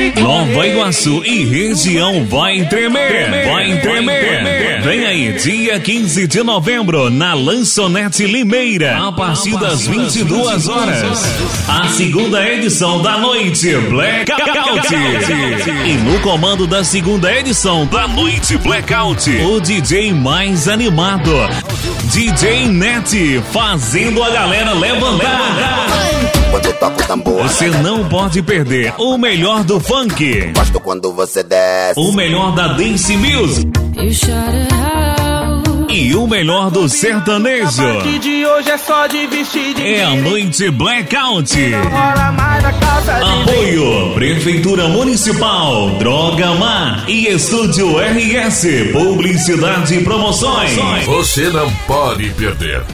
Nova Iguaçu e região vai tremer, vai tremer. Vem aí, dia 15 de novembro, na Lanchonete Limeira, a partir das 22 horas. A segunda edição da noite Blackout. E no comando da segunda edição da noite Blackout, o DJ mais animado, DJ Net, fazendo a galera levantar. Quando eu toco tambor, você não pode perder o melhor do funk. Gosto quando você desce. O melhor da dance music. E o melhor do sertanejo. A partir de hoje é só de vestir de é a noite Blackout. Não rola mais a calça de Apoio Prefeitura Municipal, Droga Mar e Estúdio RS, Publicidade e Promoções. Você não pode perder.